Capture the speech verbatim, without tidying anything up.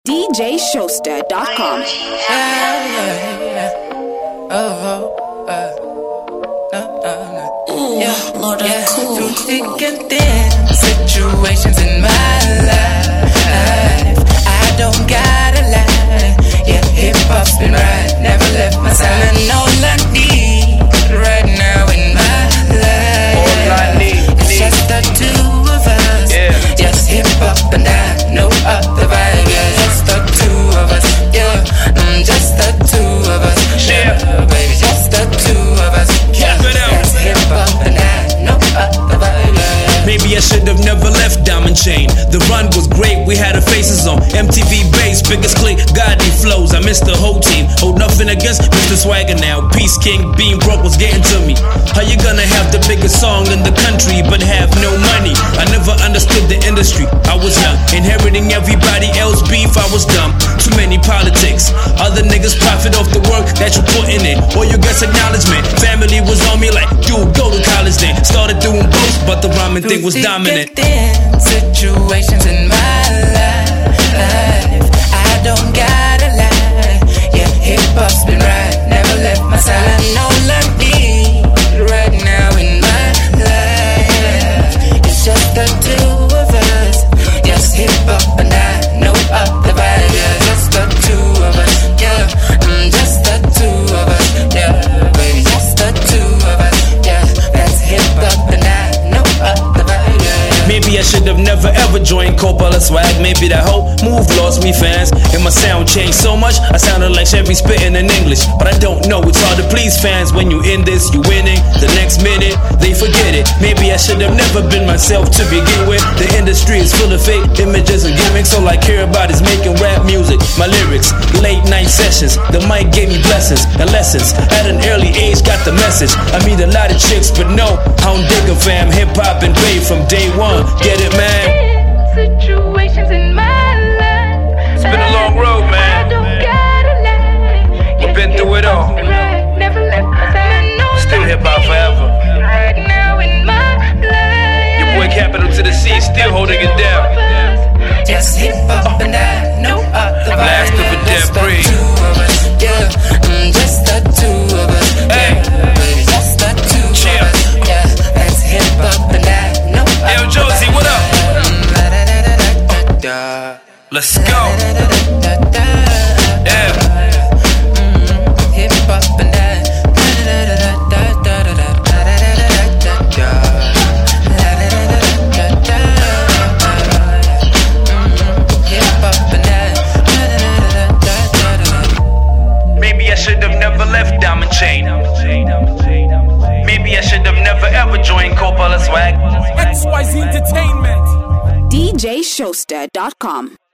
D J Showster dot com. Yeah, yeah, yeah. Oh, oh, uh, no, no, no. Ooh, yeah, Lord, yeah. cool. Through thick and thin situations in my life, I don't gotta lie. Yeah, hip hop's been right, never left my side. And all I need right now in my life, all I need, it's need. just the two of us. Yeah, just hip hop and I, no other vibe. Yeah, just the two of us. Yeah, mm, just the two of us. Yeah, baby, just the two of us. Yeah, that's hip hop and I, no other vibe. Yeah. Maybe I should have never left Diamond Chain. The run was great, we had our faces on M T V base, biggest click, godly flows. I missed the whole team, hold nothing against Mister Swagger now. Peace King, being broke was getting to me. How you gonna have the biggest song in the country but have no money? I never understood the industry, I was young, inheriting everybody else's beef, I was dumb. Too many politics, other niggas profit off the work that you putting in. All you gets acknowledgement, family was on me like, dude, go to college then. Started doing both, but the rhyming thing was dominant. Situations in my life, I don't gotta lie. Yeah, hip hop's been right, never left my side. And all I need right now in my life, it's just the two of us. Just hip hop and I, no other vibe. Yeah, just the two of us. Yeah, mm, just the two of us. Yeah, baby, just the two of us. Yeah, that's hip hop and I, no other vibe. Yeah. Maybe I should have never ever joined Coppola Swag. Maybe that whole move lost me fans, and my sound changed so much I sounded like Chevy spitting in English. But I don't know, it's hard to please fans. When you in this, you winning. The next minute, they forget it. Maybe I should have never been myself to begin with. The industry is full of fake images and gimmicks. All I care about is making rap music. My lyrics, late night sessions. The mic gave me blessings and lessons. At an early age, got the message. I meet a lot of chicks, but no, I don't dig a fam. Hip hop and babe from day one. Get it, man? Situations in my life. It's been a long road, man. I don't gotta lie. We've been through it all. Never left my side. Still hip hop forever. Right now in my life. Your boy Capital to the C, still holding it down. Just hip hop and I, no other vibe. Last of a dead breed. Yeah, mm, just the two of us. Hey, yeah, baby, just the two chill. of us. Yeah, that's hip hop and I, no other. Yo, Josie, what up? Let's go. Yeah. Hip hop and I. Maybe I should have never left Diamond Chain. Maybe I should have never ever joined Coppola Swag. X Y Z Entertainment. D J Showster dot com.